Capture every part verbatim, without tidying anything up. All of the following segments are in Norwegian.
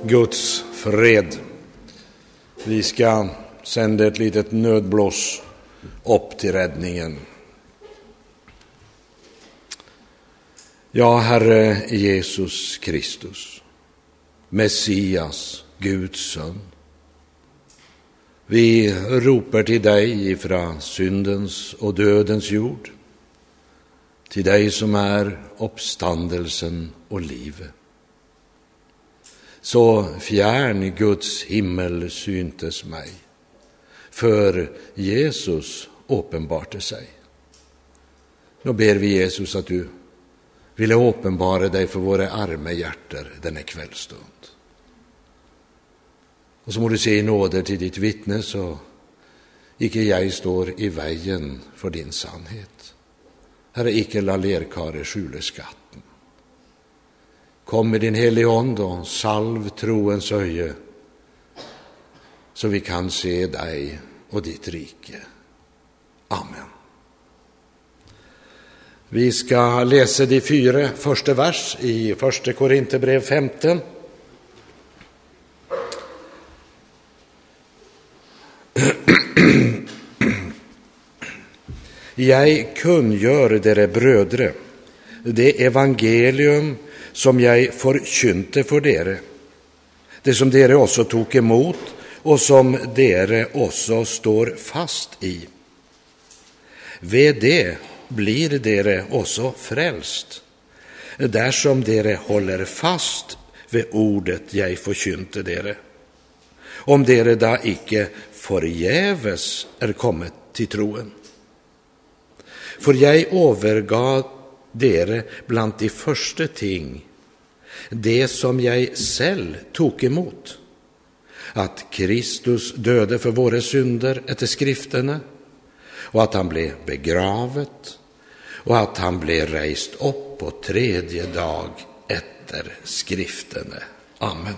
Guds fred. Vi ska sända ett litet nödblås upp till räddningen. Ja, Herre Jesus Kristus, Messias, Guds son. Vi ropar till dig ifrån syndens och dödens jord, till dig som är uppståndelsen och livet. Så fjärn Guds himmel syntes mig, för Jesus uppenbarte sig. Nu ber vi Jesus att du ville uppenbara dig för våra arme hjärter denna kvällstund. Och så må du se i nåder till ditt vittne, så icke jag står i vägen för din sannhet. Herre, icke la lerkare skjule skatten. Kom med din helige ånd och salv troens öje, så vi kan se dig och ditt rike. Amen. Vi ska läsa de fyra första vers i första Korinthierbrev femton. Jag kungör dere brödre, det evangelium som jag forkynte för dere, det som dere också tog emot och som dere också står fast i. Ved det blir dere också frälst, där som dere håller fast vid ordet jag forkynte dere. Om dere da icke förgäves är kommet till troen. För jag övergav dere bland de första ting, det som jag själv tog emot, att Kristus döde för våra synder efter skrifterna, och att han blev begravet, och att han blev rejst upp på tredje dag efter skrifterna. Amen.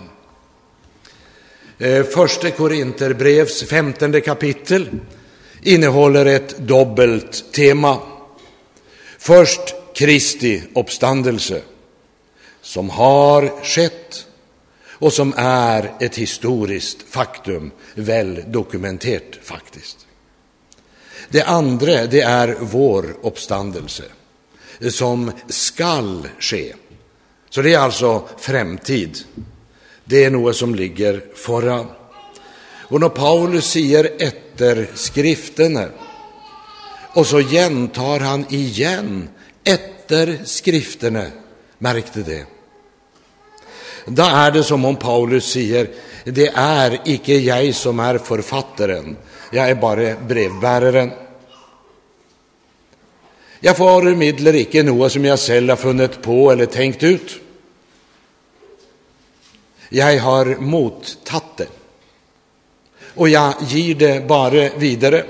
Första Korinthierbrevs femtonde kapitel innehåller ett dubbelt tema. Först Kristi uppståndelse, som har skett och som är ett historiskt faktum, väl dokumenterat faktiskt. Det andra, det är vår uppståndelse, som skall ske. Så det är alltså framtid. Det är något som ligger föran. Och när Paulus säger efter skrifterna, och så gentar han igen efter skrifterna, märkte det. Då är det som om Paulus säger, det är icke jag som är författaren, jag är bara brevbäraren. Jag förmedlar icke något som jag själv har funnit på eller tänkt ut. Jag har mottatt det, och jag ger det bara vidare.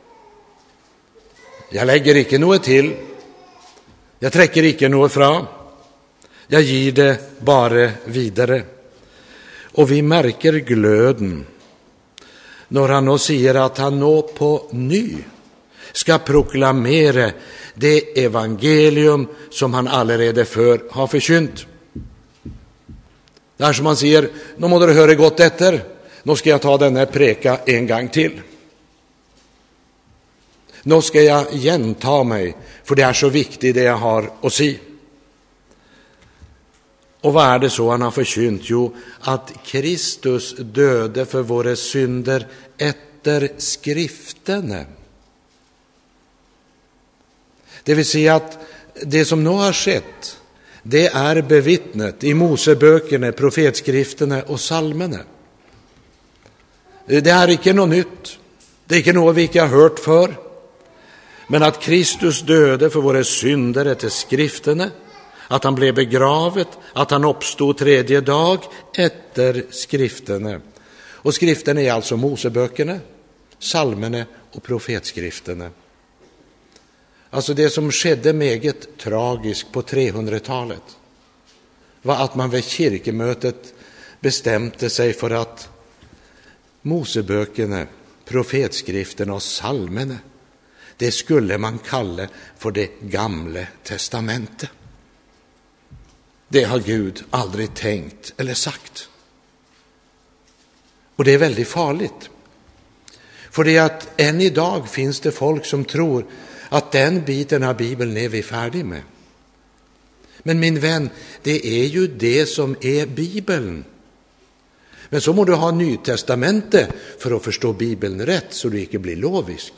Jag lägger icke något till, jag träcker icke något fram. Jag ger det bara vidare. Och vi märker glöden när han nå säger att han nå på ny ska proklamera det evangelium som han allerede för har förkynt. Det är som han säger, nu må du höra gott efter, nu ska jag ta den här preka en gång till. Nu ska jag genta mig, för det är så viktigt det jag har att säga. Och vad är det så han har förkynt? Jo, att Kristus döde för våra synder efter skrifterna. Det vill säga att det som nu har skett, det är bevittnet i Moseböckerna, profetskrifterna och psalmerna. Det är inte något nytt. Det är inte något vi inte har hört för. Men att Kristus döde för våra synder efter skrifterna, att han blev begravet, att han uppstod tredje dag efter skrifterna. Och skrifterna är alltså Moseböckerna, psalmerna och profetskrifterna. Alltså det som skedde meget tragiskt på trehundratalet var att man vid kyrkemötet bestämde sig för att Moseböckerna, profetskrifterna och psalmerna, det skulle man kalla för det gamla testamentet. Det har Gud aldrig tänkt eller sagt. Och det är väldigt farligt. För det är att än idag finns det folk som tror att den biten av Bibeln är vi färdig med. Men min vän, det är ju det som är Bibeln. Men så må du ha Nytestamentet för att förstå Bibeln rätt, så du inte blir lovisk.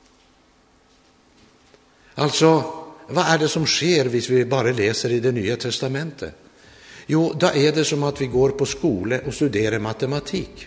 Alltså, vad är det som sker hvis vi bara läser i det Nya testamentet? Jo, då är det som att vi går på skola och studerar matematik.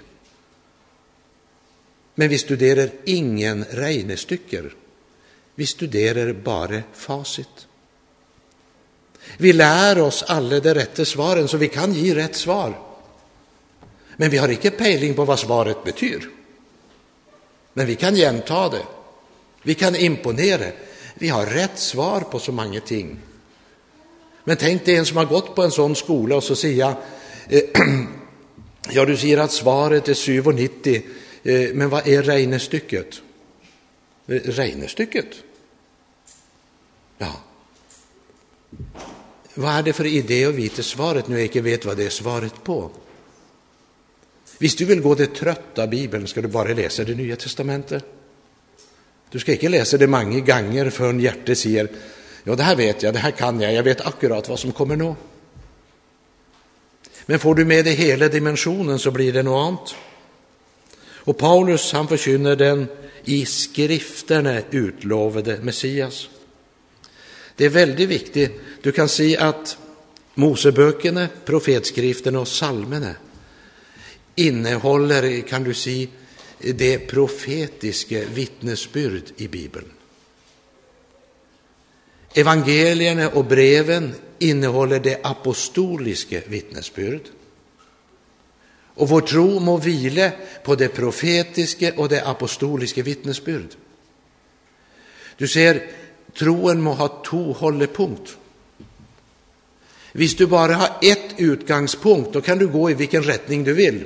Men vi studerar ingen regnestycker. Vi studerar bara facit. Vi lär oss alla de rätta svaren, så vi kan ge rätt svar. Men vi har inte pejling på vad svaret betyder. Men vi kan jämta det. Vi kan imponera. Vi har rätt svar på så många ting. Men tänk dig en som har gått på en sån skola och så säger eh, ja, du säger att svaret är sju komma nittio, eh, men vad är regnestycket? Eh, regnestycket? Ja. Vad är det för idé att veta svaret när jag inte vet vad det är svaret på? Hvis du vill gå det trötta Bibeln ska du bara läsa det Nya testamentet. Du ska inte läsa det många gånger förrän hjärtat säger, ja, det här vet jag, det här kan jag, jag vet akkurat vad som kommer nå. Men får du med det hela dimensionen så blir det något annat. Och Paulus, han förkynner den i skrifterna utlovade Messias. Det är väldigt viktigt. Du kan se att Moseböckerna, profetskrifterna och psalmerna innehåller, kan du se, det profetiska vittnesbyrd i Bibeln. Evangelierna och breven innehåller det apostoliska vittnesbyrd. Och vår tro må vila på det profetiska och det apostoliska vittnesbyrd. Du ser, troen må ha två hållepunkt. Hvis du bara har ett utgangspunkt, då kan du gå i vilken rättning du vill.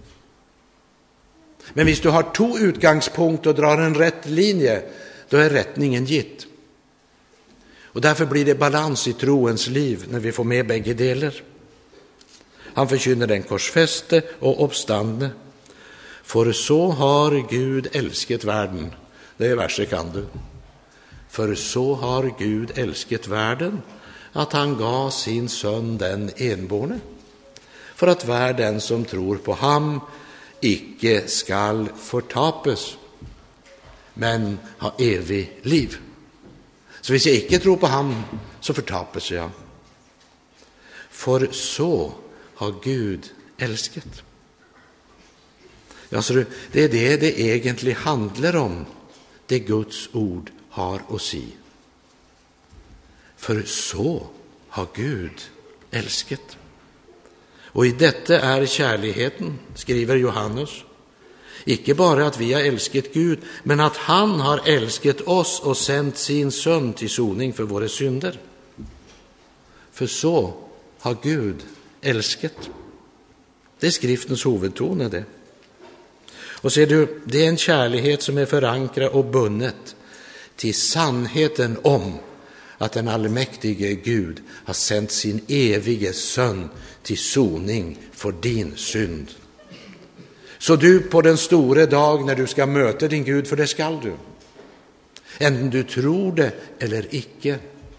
Men hvis du har två utgangspunkt och drar en rätt linje, då är rättningen gitt. Och därför blir det balans i troens liv när vi får med bägge delar. Han förkynner den korsfäste och uppstandne. För så har Gud älskat världen. Det är verset kan du. För så har Gud älskat världen, att han gav sin son den enborne, för att världen som tror på ham icke skall förtapes, men ha evig liv. Så hvis jag icke tror på ham, så förtapes jag. För så har Gud älskat. Ja, så det är det det egentligen handlar om, det Guds ord har att säga. För så har Gud älskat. Och i detta är kärligheten, skriver Johannes, icke bara att vi har älskat Gud, men att han har älskat oss och sänt sin son till soning för våra synder. För så har Gud älskat. Det är skriftens huvudton det. Och ser du, det är en kärlighet som är förankrad och bundet till sannheten om att den allmäktige Gud har sänt sin evige son till soning för din synd. Så du på den stora dag när du ska möta din Gud, för det skall du, än du tror det eller icke.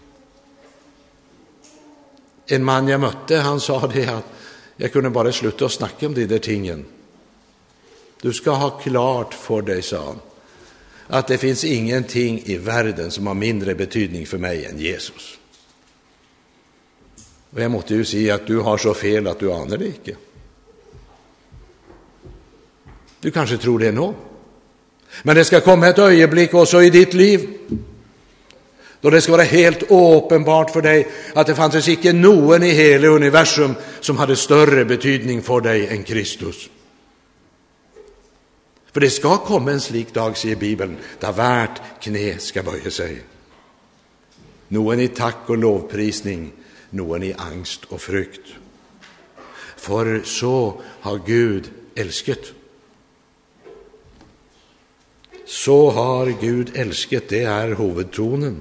En man jag mötte, han sa det att jag kunde bara sluta och snacka om de där tingen. Du ska ha klart för dig, sa han, att det finns ingenting i världen som har mindre betydning för mig än Jesus. Och jag måste ju säga att du har så fel att du anar det icke. Du kanske tror det nå. Men det ska komma ett ögonblick också i ditt liv då det ska vara helt uppenbart för dig att det fanns icke någon i hela universum som hade större betydning för dig än Kristus. För det ska komma en slik dag, säger Bibeln, där värt knä ska böja sig. Någon i tack och lovprisning, någon i angst och frykt. För så har Gud älskat. Så har Gud älskat, det är huvudtonen.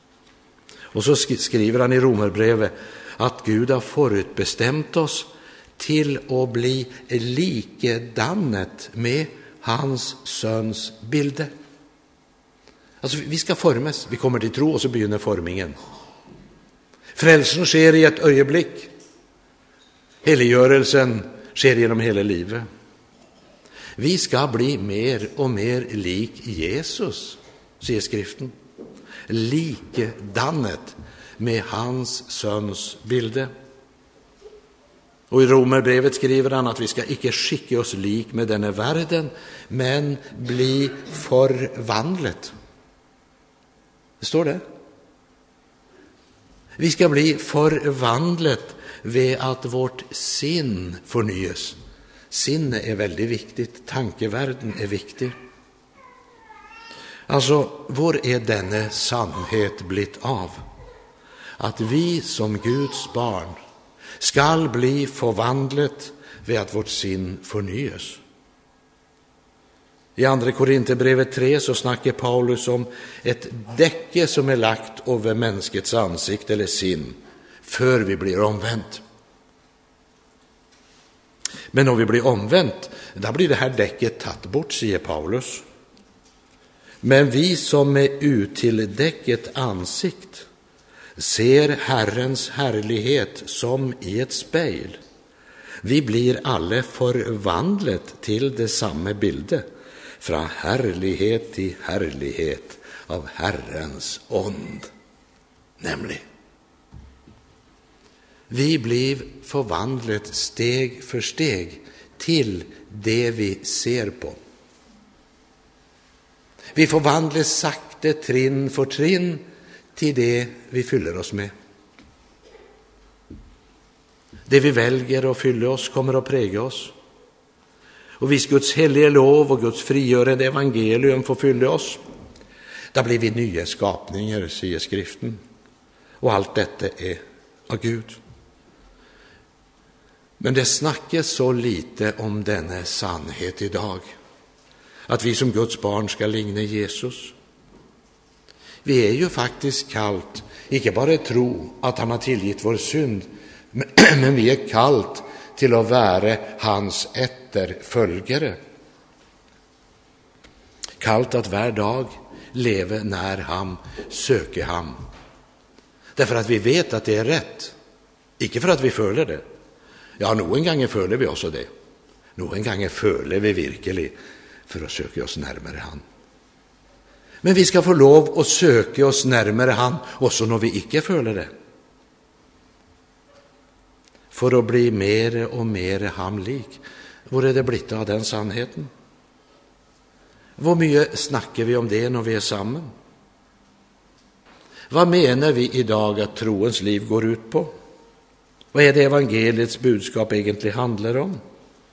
Och så skriver han i Romerbrevet att Gud har förutbestämt oss till att bli likedannet med hans söns bilde. Alltså vi ska formes, vi kommer till tro och så begynner formingen. Frälsen sker i ett ögonblick. Helliggörelsen sker genom hela livet. Vi ska bli mer och mer lik Jesus, säger skriften. Likedannet med hans söns bilde. Och i Romerbrevet skriver han att vi ska icke skicka oss lik med denna världen, men bli förvandlet. Det står det. Vi ska bli förvandlet ved att vårt sinn förnyas. Sinne är väldigt viktigt, tankevärlden är viktig. Alltså, hvor är denna sannhet blitt av? Att vi som Guds barn skall bli förvandlet ved att vårt sinn förnyas. I andra Korinthierbrevet tre så snackar Paulus om ett däcke som är lagt över människets ansikt eller sinn för vi blir omvänt. Men om vi blir omvänt, då blir det här däcket tatt bort, säger Paulus. Men vi som är utildäcket ansikt ser Herrens härlighet som i ett spejl. Vi blir alle förvandlet till det samma bilde, från härlighet till härlighet av Herrens ånd. Nämligen, vi blir förvandlet steg för steg till det vi ser på. Vi förvandlas sakte trinn för trinn till det vi fyller oss med. Det vi väljer att fylla oss kommer att präga oss. Och vis Guds heliga lov och Guds frigörande evangelium får fylla oss. Då blir vi nya skapningar, säger skriften. Och allt detta är av Gud. Men det snackas så lite om denna sannhet idag. Att vi som Guds barn ska likna Jesus. Vi är ju faktiskt kallt, inte bara tro att han har tillgitt vår synd, men vi är kallt till att vara hans efterföljare. Kallt att hver dag leve när han söker han. Därför att vi vet att det är rätt. Inte för att vi följer det. Ja, någon gång följer vi också det. Någon gång följer vi virkelig för att söka oss närmare han. Men vi ska få lov att söka oss närmare han också när vi icke följer det. För att bli mer och mer hamlik. Hvor är det blitt av den sannheten? Hvor mycket snackar vi om det när vi är samman? Vad menar vi idag att troens liv går ut på? Vad är det evangeliets budskap egentligen handlar om?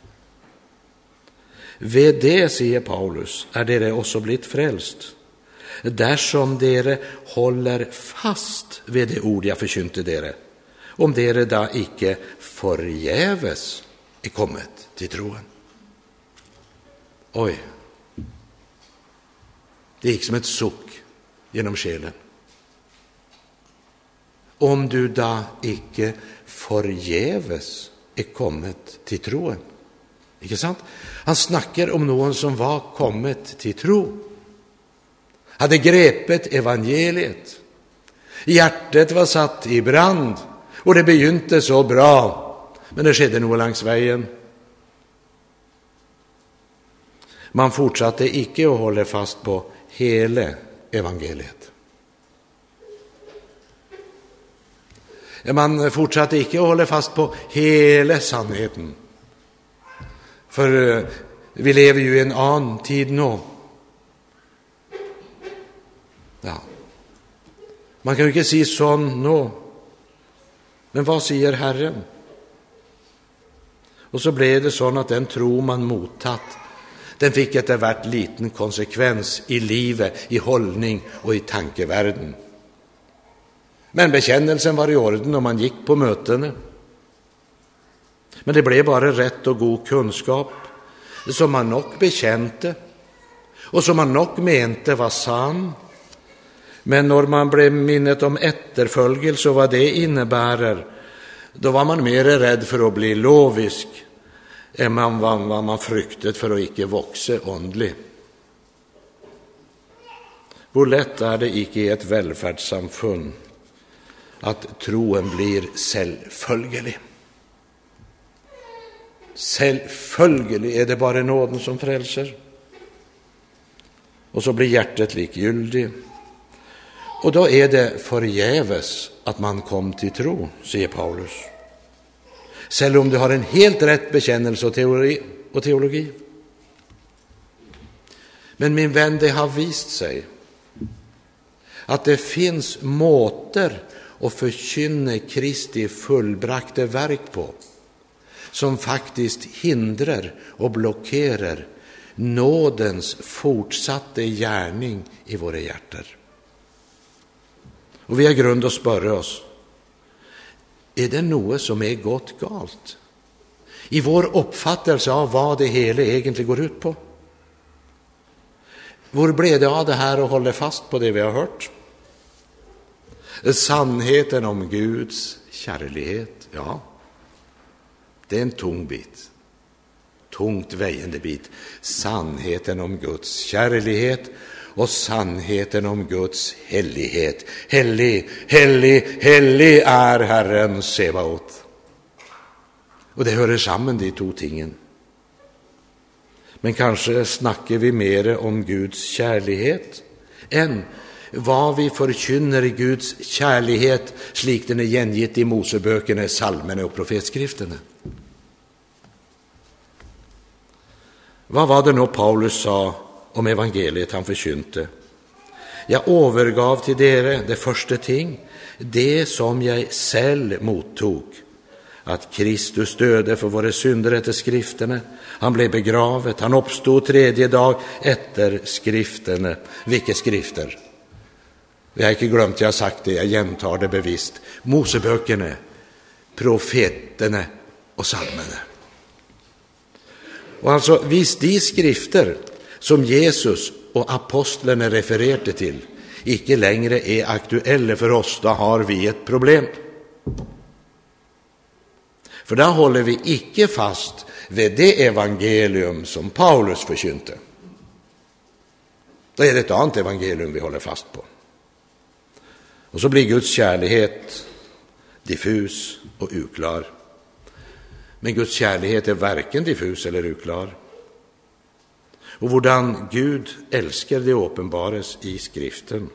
Ved det, säger Paulus, är dere också blivit frälst. Där som dere håller fast vid det ord jag förkynte dere. Om dere da icke förgäves är kommet till troen. Oj. Det gick som ett suck genom själen. Om du da icke förgäves är kommet till troen. Ikke sant? Han snackar om någon som var kommet till tro. Hade grepet evangeliet. Hjärtat var satt i brand. Och det begynte så bra. Men det skedde nog längs vägen. Man fortsatte icke att hålla fast på hela evangeliet. Man fortsatte icke att hålla fast på hela sannheten. För vi lever ju i en annan tid nu. Ja. Man kan ju inte säga sån nu. Men vad säger Herren? Och så blev det sån att den tro man mottatt, den fick ett värt liten konsekvens i livet, i hållning och i tankevärlden. Men bekännelsen var i orden och man gick på mötena. Men det blev bara rätt och god kunskap som man nog bekänte och som man nog mente var sann. Men när man blev minnet om efterföljelse och vad det innebär, Då var man mer rädd för att bli lovisk än man var, var man fryktet för att icke vokse åndlig. Hvor lätt är det icke i ett välfärdssamfund att troen blir självföljelig. Självföljelig är det bara nåden som frälser. Och så blir hjärtat likgyldig. Och då är det förgäves att man kom till tro, säger Paulus. Selv om du har en helt rätt bekännelse och, teori, och teologi. Men min vän, det har visst sig att det finns måter att förkynne Kristi fullbrakte verk på som faktiskt hindrar och blockerar nådens fortsatte gärning i våra hjärtan. Och vi har grund att spöra oss, är det något som är gått galt i vår uppfattelse av vad det hela egentligen går ut på? Hvor blev det av det här att hålla fast på det vi har hört? Sannheten om Guds kärlighet, ja, det är en tung bit. Tungt vägande bit. Sannheten om Guds kärlighet och sannheten om Guds hellighet. Hellig, hellig, hellig är Herren Sebaot. Och det hör samman de två tingen. Men kanske snackar vi mer om Guds kärlighet än vad vi förkynner i Guds kärlighet slik den är gengitt i Mosebökerna, salmerna och profetskriftene. Vad var det nå Paulus sa om evangeliet han förkynte? Jag övergav till dere det första ting, det som jag själv mottog, att Kristus döde för våra synder efter skrifterna. Han blev begravet, han uppstod tredje dag efter skrifterna. Vilka skrifter? Jag har inte glömt, jag har sagt det, jag jämtar det bevisst. Mosebökerna, profeterna och salmerna. Och alltså, visst de skrifter som Jesus och apostlarna refererade till icke längre är aktuella för oss, då har vi ett problem. För där håller vi icke fast vid det evangelium som Paulus förkynte. Då är det ett annat evangelium vi håller fast på. Och så blir Guds kärlighet diffus och uklar. Men Guds kärlighet är varken diffus eller uklar. Och hvordan Gud älskar det uppenbares i skriften.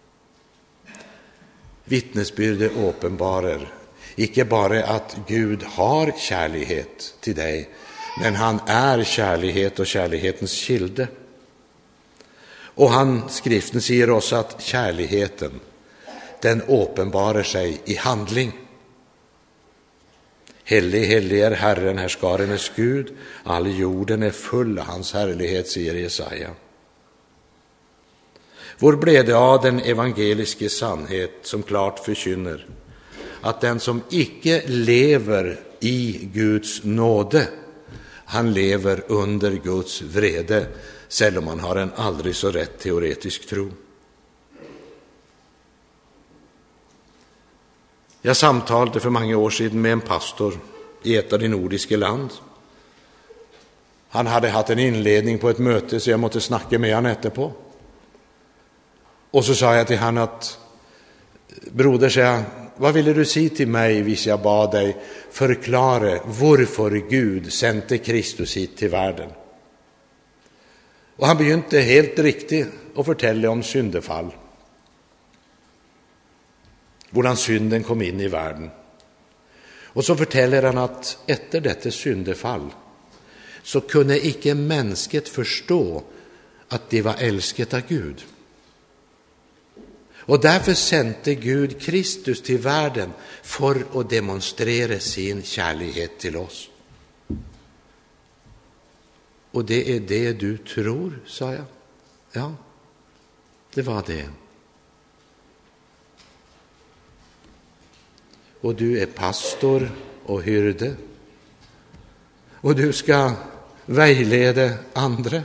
Vittnesbyrdet uppenbarar icke bara att Gud har kärlighet till dig, men han är kärlighet och kärlighetens kilde. Och han, skriften säger oss att kärligheten, den uppenbarar sig i handling. Hellig, hellig är Herren, härskarenes Gud, all jorden är full av hans härlighet, säger Jesaja. Hvor blev det av den evangeliske sannhet som klart förkynner att den som icke lever i Guds nåde, han lever under Guds vrede, selv om man har en aldrig så rätt teoretisk tro. Jag samtalade för många år sedan med en pastor i ett av de nordiska land. Han hade haft en inledning på ett möte, så jag måste snacka med han etterpå. Och så sa jag till han att, broder, sa jag, vad ville du si till mig hvis jag bad dig förklara varför Gud sände Kristus hit till världen? Och han begynte helt riktigt att fortälla om syndefall. Hvordan synden kom in i världen. Och så fortäller han att efter detta syndefall så kunde icke människet förstå att det var älsket av Gud. Och därför sände Gud Kristus till världen för att demonstrera sin kärlighet till oss. Och det är det du tror, sa jag. Ja, det var det. Och du är pastor och hyrde. Och du ska vägleda andra.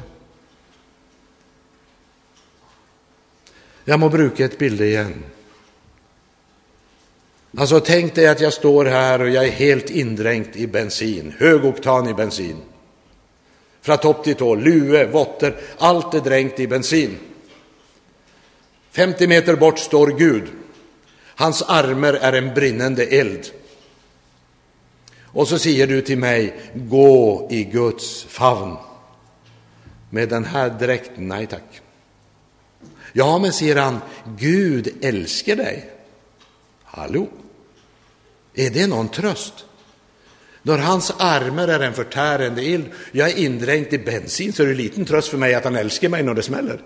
Jag må bruka ett bild igen. Alltså tänk dig att jag står här och jag är helt indränkt i bensin, högoktan i bensin. Från topp till tå, lue, votter, allt är dränkt i bensin. femtio meter bort står Gud. Hans armar är en brinnande eld. Och så säger du till mig, gå i Guds famn. Med den här dräkten, nej tack. Ja, men säger han, Gud älskar dig. Hallå? Är det någon tröst? När hans armar är en förtärande eld, jag är indränkt i bensin, så är det en liten tröst för mig att han älskar mig när det smäller.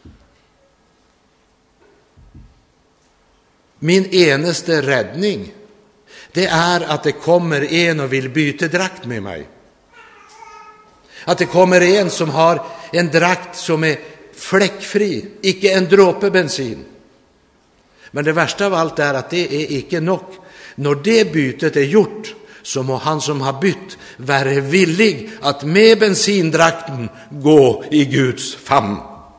Min enaste räddning, det är att det kommer en och vill byta drakt med mig. Att det kommer en som har en drakt som är fläckfri, icke en dråpe bensin. Men det värsta av allt är att det är icke nog. När det bytet är gjort, så må han som har bytt vara villig att med bensindrakten gå i Guds famn.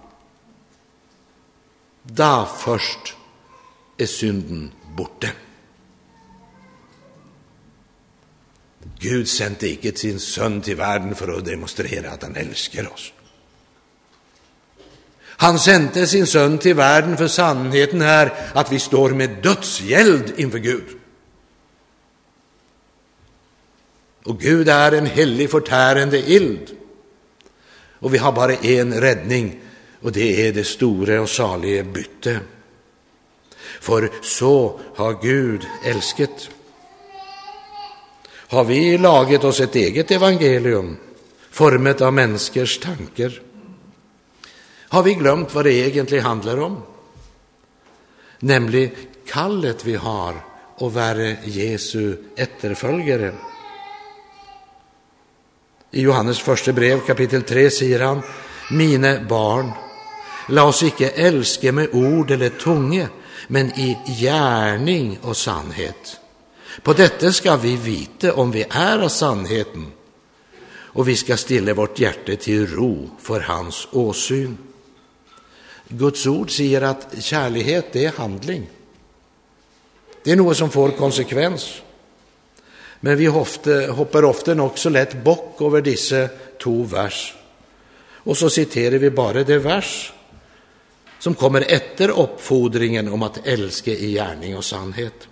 Då först är synden borta. Gud sände icke sin son till världen för att demonstrera att han älskar oss. Han sände sin son till världen för sannheten är att vi står med dödsgäld inför Gud. Och Gud är en helig förtärande eld. Och vi har bara en räddning, och det är det stora och saliga bytte. För så har Gud älskat. Har vi laget oss ett eget evangelium, formet av människors tankar? Har vi glömt vad det egentligen handlar om? Nämligen kallet vi har att vara Jesu efterföljare. I Johannes första brev kapitel tre säger han, mina barn, låt oss icke älska med ord eller tunga, men i gärning och sannhet. På detta ska vi vita om vi är av sannheten, och vi ska stilla vårt hjärta till ro för hans åsyn. Guds ord säger att kärlighet, det är handling. Det är något som får konsekvens. Men vi ofta, hoppar ofta också lätt bock över dessa två vers. Och så citerar vi bara det vers som kommer efter uppfordringen om att älska i gärning och sannhet.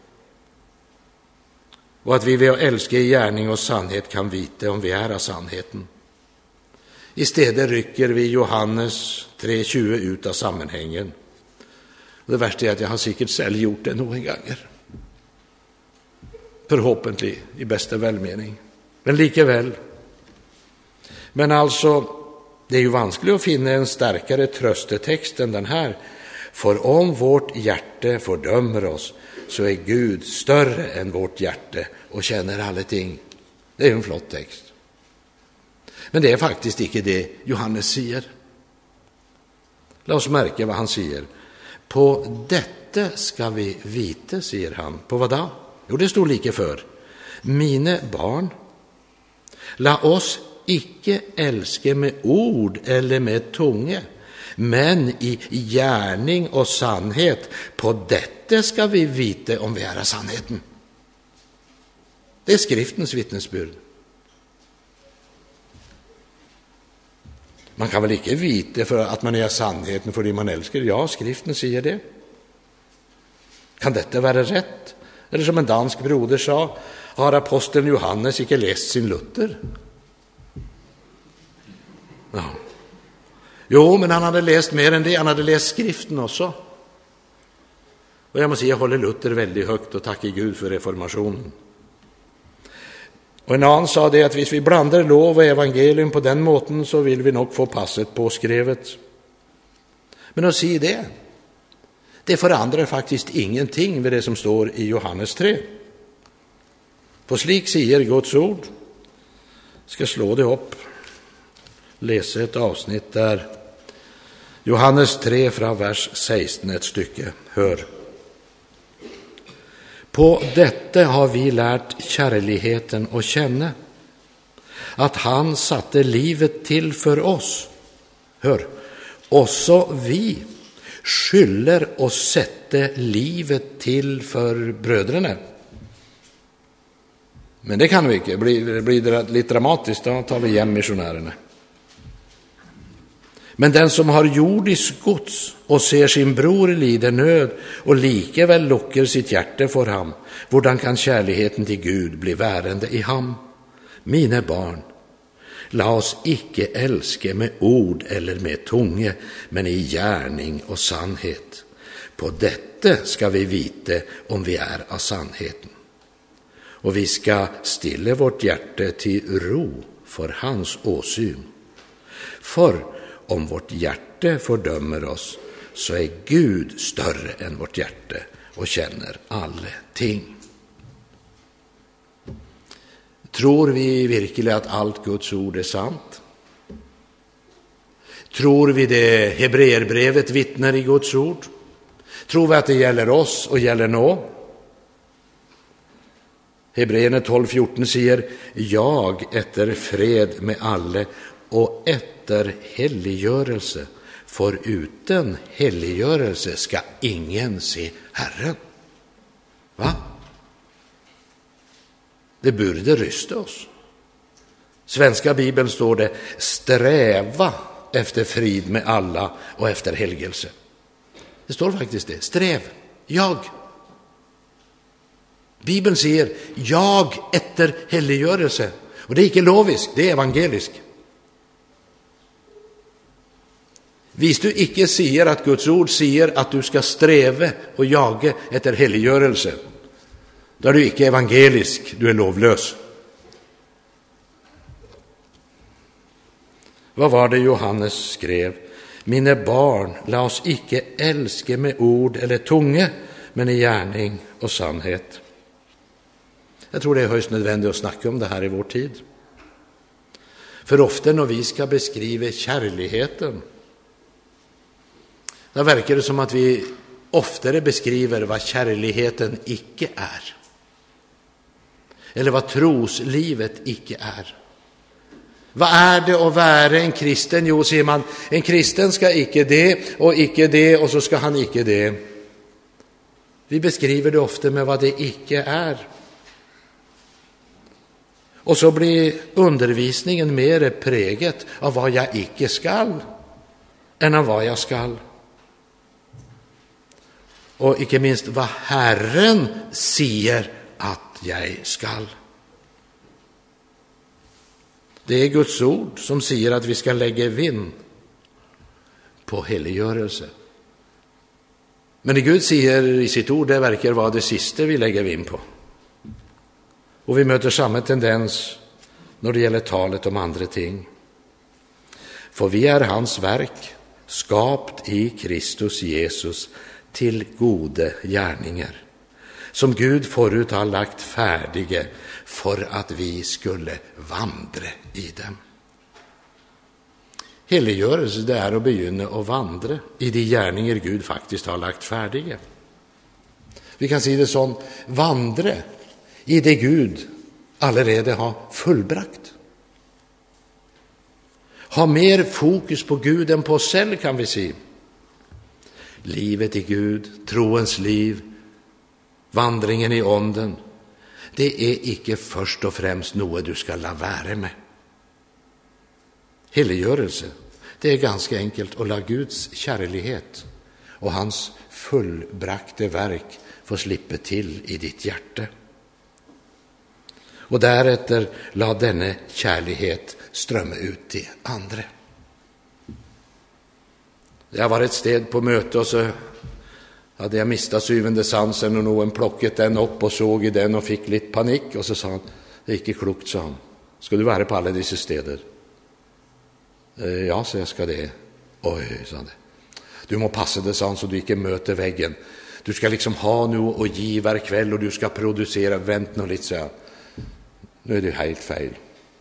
Och att vi vid att älska i gärning och sannhet kan vita om vi är av sannheten. Istället rycker vi Johannes tre tjugo ut av sammanhängen. Och det värsta är att jag har säkert själv gjort det några gånger. Förhoppningsvis i bästa välmening. Men likaväl. Men alltså, det är ju vanskligt att finna en starkare tröstetext än den här. För om vårt hjärta fördömer oss, så är Gud större än vårt hjärta och känner alla ting. Det är en flott text. Men det är faktiskt inte det Johannes säger. Låt oss märka vad han säger. På detta ska vi vita, säger han. På vad då? Jo, det står lika för. Mina barn, låt oss icke älska med ord eller med tunga, men i gärning och sannhet. På detta ska vi vita om vi är av sannheten. Det är skriftens vittnesbörd. Man kan väl inte vita för att man är av sannheten för det man älskar. Ja, skriften säger det. Kan detta vara rätt? Eller som en dansk broder sa, har aposteln Johannes inte läst sin Luther? Ja. Jo, men han hade läst mer än det. Han hade läst skriften också. Och jag måste säga, jag håller Luther väldigt högt och tackar Gud för reformationen. Och en annan sa det att hvis vi blandar lov och evangelium på den måten, så vill vi nog få passet påskrevet. Men att säga det, det förändrar faktiskt ingenting vid det som står i Johannes tre. På slik säger Guds ord. Jag ska slå det upp. Läsa ett avsnitt där. Johannes tre från vers sexton ett stycke. Hör. På detta har vi lärt kärligheten att känna, att han satte livet till för oss. Hör, också vi skylder å sette livet til for brødrene. Men det kan vi ikke. Blir, blir det litt dramatisk, da tar vi hjem misjonærene. Men den som har jordisk gods og ser sin bror lide nød og likevel lukker sitt hjerte for ham, hvordan kan kjærligheten til Gud bli værende i ham? Mine barn, la oss ikke elske med ord eller med tunge, men i gjerning og sannhet. På dette skal vi vite om vi er av sannheten. Og vi skal stille vårt hjerte til ro for hans åsyn. For om vårt hjerte fordømmer oss, så er Gud større enn vårt hjerte og kjenner alle ting. Tror vi virkelig at alt Guds ord er sant? Tror vi det Hebreerbrevet vittner i Guds ord? Tror vi at det gjelder oss og gjelder nå? Hebreerne tolv fjorten sier, jag etter fred med alle og etter helliggjørelse, for uten helliggjørelse skal ingen se Herren. Hva? Det burde ryste oss. Svenska Bibeln står det, sträva efter frid med alla och efter helgelse. Det står faktisk det, strev, jag. Bibeln sier, jag etter helliggjørelse. Og det er ikke lovisk, det er evangelisk. Hvis du ikke sier at Guds ord sier at du skal streve og jage etter helliggjørelse, da er du ikke evangelisk, du er lovløs. Hva var det Johannes skrev? Mine barn, la oss ikke elske med ord eller tunge, men i gjerning og sannhet. Jeg tror det er høyst nødvendig å snakke om det her i vår tid. For ofte når vi skal beskrive kjærligheten, da verker det som at vi oftere beskriver hva kjærligheten ikke er. Eller hva troslivet ikke er. Hva er det å være en kristen? Jo, sier man, en kristen skal ikke det, og ikke det, og så skal han ikke det. Vi beskriver det ofte med hva det ikke er. Og så blir undervisningen mer preget av hva jeg ikke skal, enn av hva jeg skal. Og ikke minst hva Herren sier at jeg skal. Det er Guds ord som sier at vi skal legge vind på helliggjørelse. Men Gud sier i sitt ord, det verker hva det siste vi legger vind på. Og vi møter samme tendens når det gjelder talet om andre ting. For vi er hans verk, skapt i Kristus Jesus, til gode gjerninger, som Gud forut har lagt ferdige for at vi skulle vandre i dem. Helliggjørelse, det er å begynne å vandre i de gjerninger Gud faktisk har lagt ferdige. Vi kan si det sånn, vandre i det Gud allerede har fullbrakt. Ha mer fokus på Gud enn på oss selv, kan vi si. Livet i Gud, troens liv, vandringen i ånden, det er ikke først og fremst noe du skal la være med. Helliggjørelse, det er ganske enkelt å la Guds kjærlighet og hans fullbrakte verk få slippe til i ditt hjerte. Og deretter la denne kjærlighet strømme ut til andre. Jeg var et sted på møte, og så hadde jeg mistet syvende sansen, og noen plukket den opp og så i den og fikk litt panikk, og så sa han, det er ikke klokt, sa han. Skal du være på alle disse steder? Eh, ja, så jeg skal det. Oi, sa han det. Du må passe det, sa han, så du ikke møter veggen. Du skal liksom ha noe å gi hver kveld, og du skal produsere. Vent nå litt, sa jeg. Nå er det helt feil.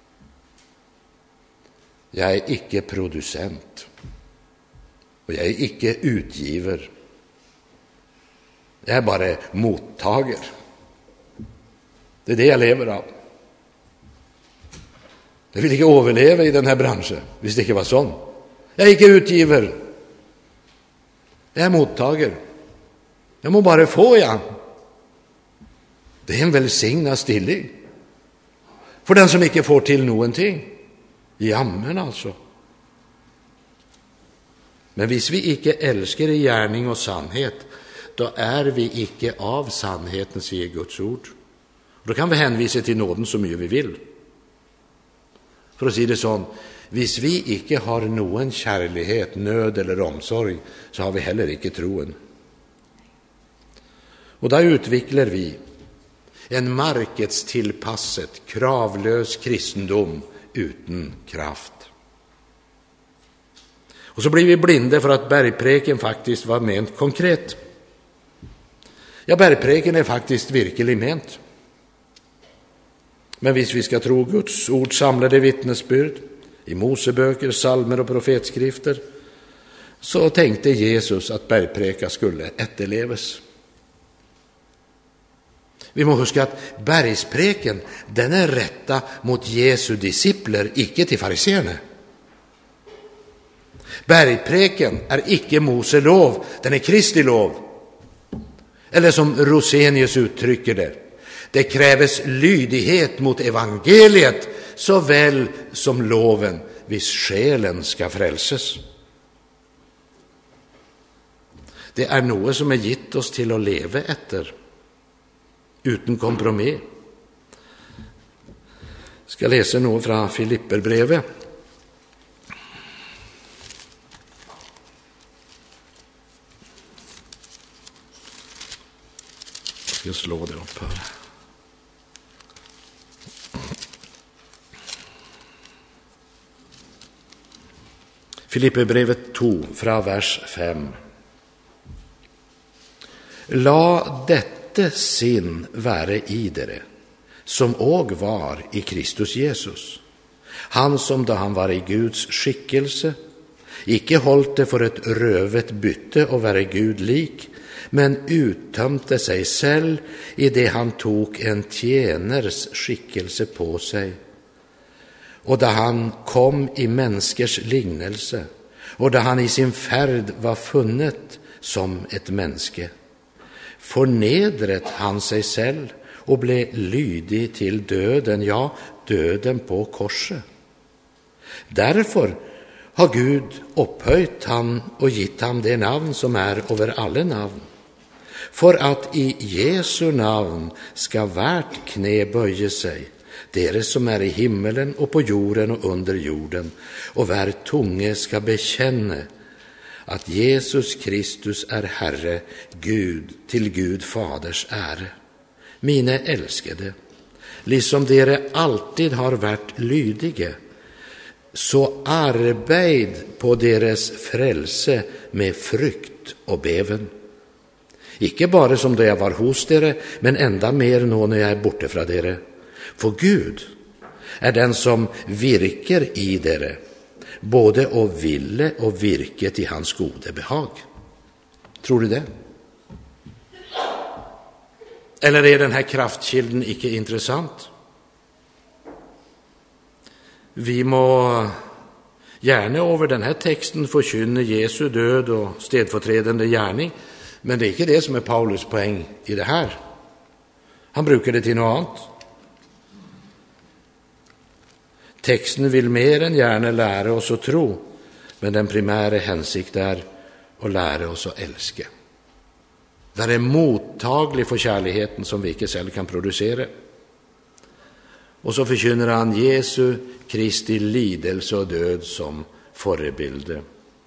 Jeg er ikke produsent. Og jeg er ikke utgiver. Jeg er bare mottager. Det er det jeg lever av. Jeg vil ikke overleve i denne bransjen, hvis det ikke var sånn. Jeg er ikke utgiver. Jeg er mottager. Jeg må bare få, ja. Det er en velsignet stilling. For den som ikke får til noen ting. Jammen altså. Men hvis vi ikke elsker i gjerning og sannhet, da er vi ikke av sannheten, sier Guds ord. Og da kan vi henvise til nåden så mye vi vil. For å si det sånn, hvis vi ikke har noen kjærlighet, nød eller omsorg, så har vi heller ikke troen. Og da utvikler vi en markedstilpasset, kravløs kristendom uten kraft. Og så blir vi blinde for at bergpreken faktisk var ment konkret. Ja, bergpreken er faktisk virkelig ment. Men hvis vi skal tro Guds ord samlede vitnesbyrd i Mosebøker, salmer og profetskrifter, så tenkte Jesus at bergpreka skulle etterleves. Vi må huske at bergspreken, den er rettet mot Jesu disipler, ikke til fariseerne. Bergpreken er ikke Mose lov, den er Kristi lov. Eller som Rosenius uttrykker det, det kreves lydighet mot evangeliet så vel som loven, hvis sjelen skal frelses. Det er noe som er gitt oss til å leve etter, uten kompromiss. Jeg skal lese noe fra Filipperbrevet. Jeg skal slå det opp her. Filipperbrevet to, fra vers fem. La dette sinn være i dere, som òg var i Kristus Jesus. Han som da han var i Guds skikkelse, ikke holdt det for et røvet bytte å være Gud lik, men uttømte seg selv i det han tok en tjeners skikkelse på seg. Og da han kom i menneskers lignelse, og da han i sin ferd var funnet som et menneske, fornedret han seg selv og ble lydig til døden, ja, døden på korset. Derfor har Gud opphøyt han og gitt ham det navn som er over alle navn, for at i Jesu navn skal hvert kne bøye seg, dere som er i himmelen og på jorden og under jorden, og hver tunge skal bekjenne at Jesus Kristus er Herre, Gud, til Gud Faders ære. Mine elskede, liksom dere alltid har vært lydige, så arbeid på deres frelse med frykt og beven. Ikke bare som da jeg var hos dere, men enda mer nå når jeg er borte fra dere. For Gud er den som virker i dere, både å ville og virke til hans gode behag. Tror du det? Eller er denne kraftkilden ikke interessant? Vi må gjerne over denne teksten forkynne Jesu død og stedfortredende gjerning, men det er ikke det som er Paulus poeng i det her. Han bruker det til noe annet. Teksten vil mer enn gjerne lære oss å tro, men den primære hensikt er å lære oss å elske. Være mottagelig for kjærligheten som vi ikke selv kan produsere. Og så forkynner han Jesu Kristi lidelse og død som forbilde.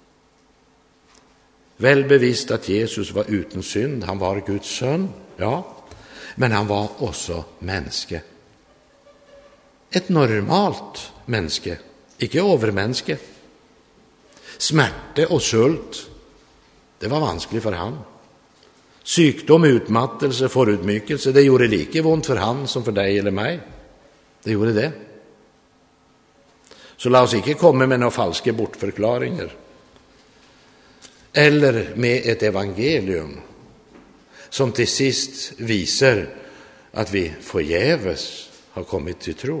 Vel bevisst at Jesus var uten synd, han var Guds sønn, ja, men han var også menneske. Et normalt menneske, ikke overmenneske. Smerte og sult, det var vanskelig for han. Sykdom, utmattelse, forutmykelse, det gjorde like vondt for han som for deg eller meg. Det gjorde det. Så la oss ikke komme med noen falske bortforklaringer, eller med et evangelium som til sist viser at vi forgjeves har kommet til tro.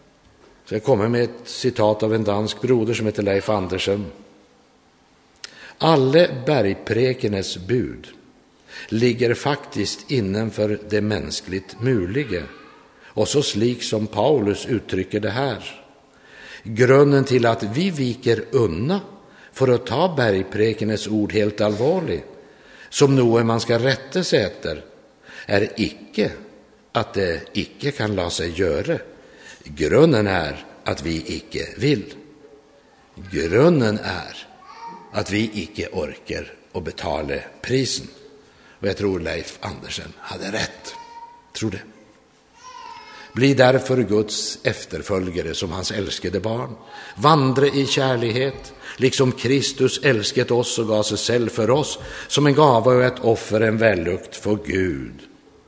Så jeg kommer med et sitat av en dansk broder som heter Leif Andersen. Alle bergprekenes bud ligger faktisk innenfor det menneskeligt mulige, også slik som Paulus uttrykker det her. Grunnen til at vi viker unna for å ta bergprekenes ord helt alvorlig, som noe man skal rette seg etter, er ikke at det ikke kan la seg gjøre. Grunnen er at vi ikke vil. Grunnen er at vi ikke orker å betale prisen. Og jeg tror Leif Andersen hadde rett. Tror det. Bli derfor Guds efterfølgere som hans elskede barn. Vandre i kjærlighet, liksom Kristus elsket oss og ga seg selv for oss, som en gave og et offer, en vellukt for Gud.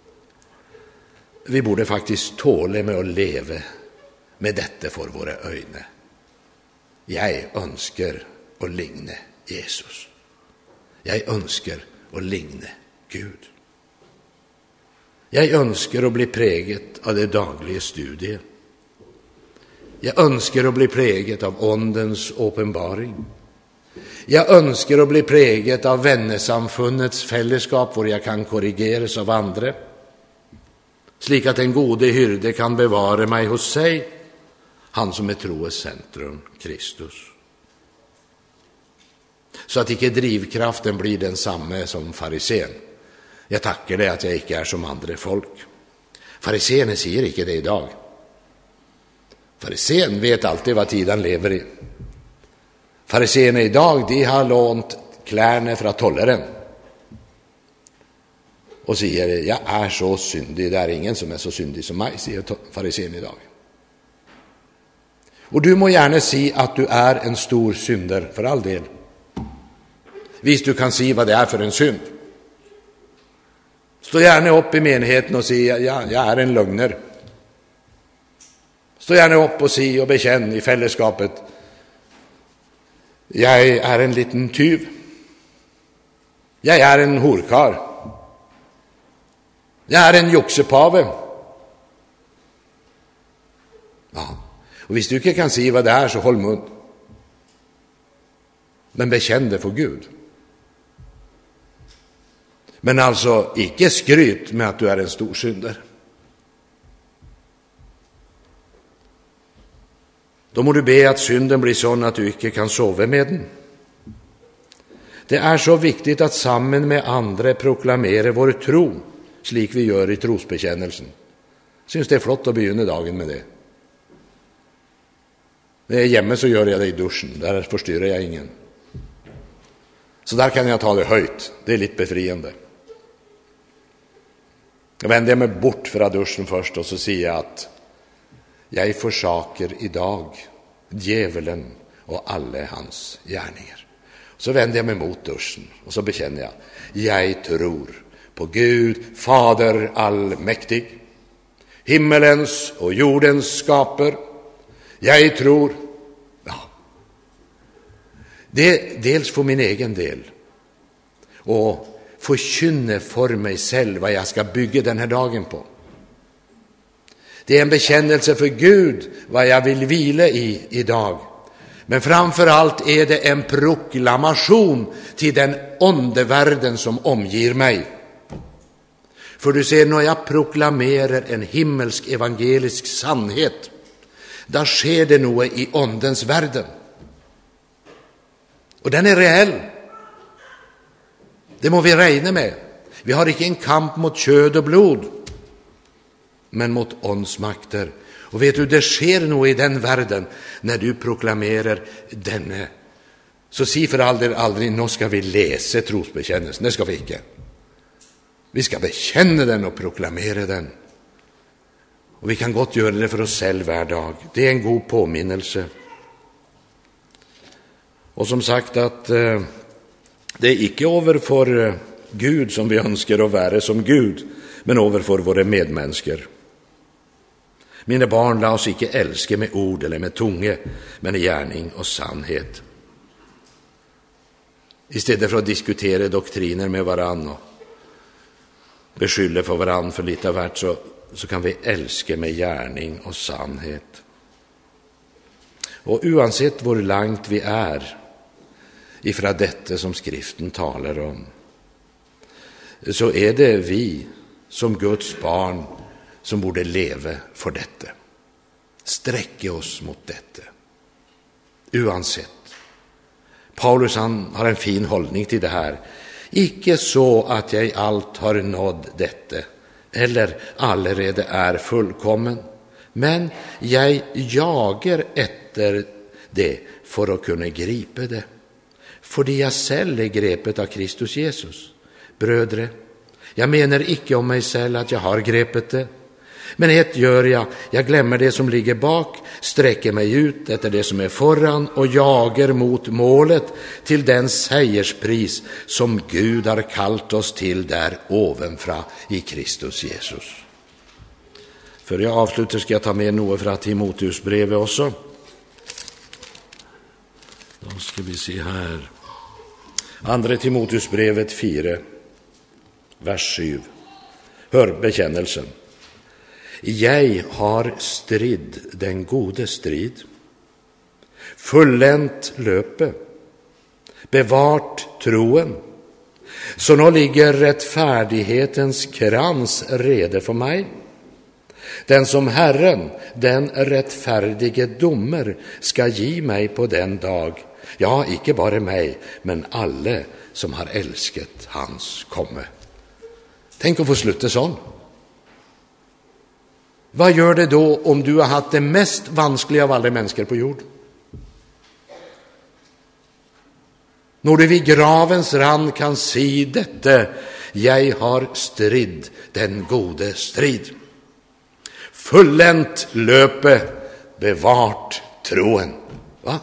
Vi burde faktisk tåle med å leve med dette for våre øyne. Jeg ønsker å ligne Jesus. Jeg ønsker å ligne Gud. Jeg ønsker å bli preget av det daglige studiet. Jeg ønsker å bli preget av åndens åpenbaring. Jeg ønsker å bli preget av vennesamfunnets fellesskap, hvor jeg kan korrigeres av andre, slik at den gode hyrde kan bevare meg hos seg, han som er troes sentrum, Kristus. Så at ikke drivkraften blir den samme som fariseen. Jeg takker det at jeg ikke er som andre folk. Fariseene sier ikke det i dag. Fariseen vet alltid hva tid han lever i. Fariseene i dag, de har lånt klærne fra tolleren og sier, jeg er så syndig, det er ingen som er så syndig som meg, sier fariseen i dag. Og du må gjerne si at du er en stor synder, for all del. Hvis du kan si hva det er for en synd. Stå gjerne opp i menigheten og si, ja, jeg er en løgner. Stå gjerne opp og si og bekjenn i fellesskapet, jeg er en liten tyv. Jeg er en horkar. Jeg er en juksepave. Ja, og hvis du ikke kan si hva det er, så hold munn. Men bekjenn det for Gud. Men altså, ikke skryt med at du er en stor synder. Da må du be at synden blir sånn at du ikke kan sove med den. Det er så viktig at sammen med andre proklamere vår tro, slik vi gjør i trosbekjennelsen. Jeg synes det er flott å begynne dagen med det. Når jeg er hjemme, så gjør jeg det i dusjen. Der forstyrrer jeg ingen. Så der kan jeg ta det høyt. Det er litt befriende. Jeg vender meg bort fra dusjen først, og så sier jeg at jeg forsaker i dag djevelen og alle hans gjerninger. Så vender jeg meg mot dusjen, og så bekjenner jeg, jeg tror på Gud, Fader allmektig, himmelens og jordens skaper. Jeg tror, ja, det er dels for min egen del, og forkynne for meg selv hva jeg skal bygge denne dagen på. Det er en bekjennelse for Gud hva jeg vil hvile i i dag. Men framfor alt er det en proklamasjon til den åndeverden som omgir meg. For du ser, når jeg proklamerer en himmelsk evangelisk sannhet, da skjer det noe i åndens verden. Og den er reell. Det må vi regne med. Vi har ikke en kamp mot kjød og blod, men mot åndsmakter. Og vet du, det skjer noe i den verden når du proklamerer denne. Så si for aldri, aldri, nå skal vi lese trosbekjennelsen. Det skal vi ikke. Vi skal bekjenne den og proklamere den. Og vi kan godt gjøre det for oss selv hver dag. Det er en god påminnelse. Og som sagt at uh, det er ikke overfor uh, Gud som vi ønsker å være som Gud, men overfor våre medmennesker. Mine barn, la oss ikke elske med ord eller med tunge, men i gjerning og sannhet. I stedet for å diskutere doktriner med hverandre og beskylde for hverandre for litt av hvert, så, så kan vi elske med gjerning og sannhet. Og uansett hvor langt vi er ifra dette som Skriften taler om, så er det vi som Guds barn som borde leve for dette. Strekke oss mot dette. Uansett. Paulus han har en fin holdning til det her. Ikke så at jeg alt har nådd dette, eller allerede er fullkommen, men jeg jager etter det for å kunne gripe det, fordi jeg selv er grepet av Kristus Jesus. Brødre, jeg mener ikke om meg selv at jeg har grepet det, men ett gjør jeg, jeg glemmer det som ligger bak, strekker meg ut etter det som er foran, og jager mot målet til den seierspris som Gud har kalt oss til der ovenfra i Kristus Jesus. Før jeg avslutter skal jeg ta med noe fra Timoteusbrevet også. Da skal vi se her. Andre Timoteusbrevet fire, vers syv. Hør bekjennelsen. Jeg har stridd den gode strid, fullendt løpet, bevart troen, så nå ligger rettferdighetens krans rede for meg, den som Herren, den rettferdige dommer, skal gi meg på den dag, ja, ikke bare meg, men alle som har elsket hans komme. Tenk å få slutte sånn. Hva gjør det da om du har hatt det mest vanskelige av alle mennesker på jord? Når du vid gravens rand kan si dette, jeg har stridd den gode strid. Fullendt løpet, bevart troen. Hva?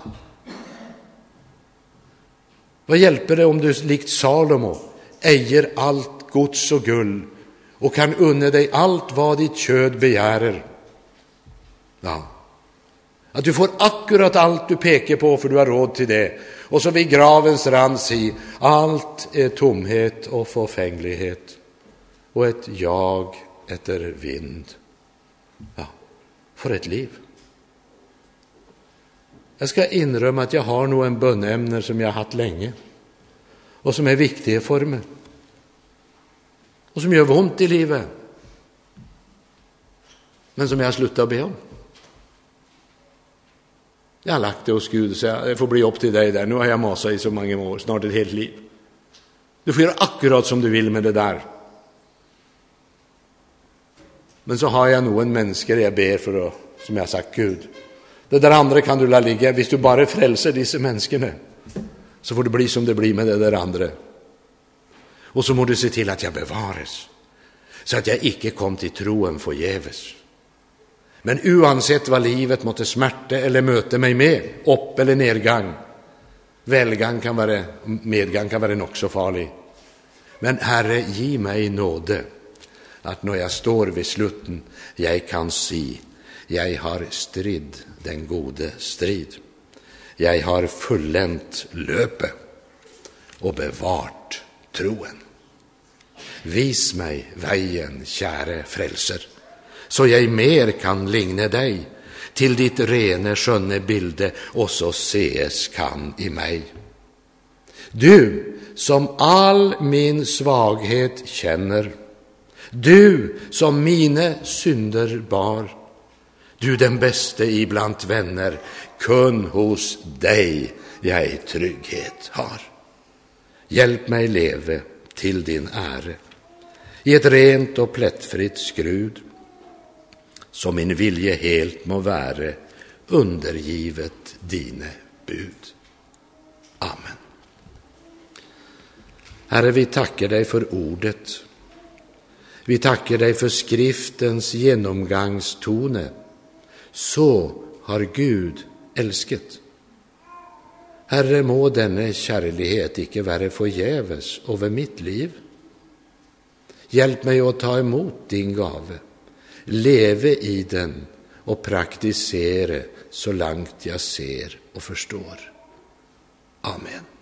Hva hjelper det om du likt Salomo eier alt gods og gull, og kan unne deg alt hva ditt kjød begjærer? Ja, at du får akkurat alt du peker på, for du har råd til det, og så vil gravens rand si, alt er tomhet og forfengelighet, og et jag etter vind. Ja, for et liv. Jeg skal innrømme at jeg har noen bønneemner som jeg har hatt lenge, og som er viktige for meg, og som gjør vondt i livet, men som jeg har sluttet å be om. Jeg har lagt det hos Gud og sagt, jeg får bli opp til deg der. Nå har jeg maset i så mange år, snart et helt liv. Du får gjøre akkurat som du vil med det der. Men så har jeg noen mennesker jeg ber for, å, som jeg har sagt, Gud, det der andre kan du la ligge. Hvis du bare frelser disse menneskene, så får det bli som det blir med det der andre. Og så må du se til at jeg bevares, så at jeg ikke kom til troen forgjeves. Men uansett hva livet måtte smerte eller møte meg med, opp- eller nedgang, velgang kan være, medgang kan være nok så farlig. Men Herre, gi meg nåde, at når jeg står ved slutten, jeg kan si, jeg har stridd den gode strid. Jeg har fullendt løpet og bevart troen. Vis meg veien, kjære frelser, så jeg mer kan ligne deg, til ditt rene, skjønne bilde også sees kan i meg. Du, som all min svaghet kjenner, du, som mine synder bar, du den beste iblant venner, kun hos deg jeg trygghet har. Hjelp meg leve til din ære, i et rent og plettfritt skrud, så min vilje helt må være undergivet dine bud. Amen. Herre, vi takker deg for ordet. Vi takker deg for skriftens gjennomgangstone. Så har Gud elsket. Herre, må denne kjærlighet ikke være forgjeves over mitt liv. Hjelp meg å ta imot din gave, leve i den og praktisere så langt jeg ser og forstår. Amen.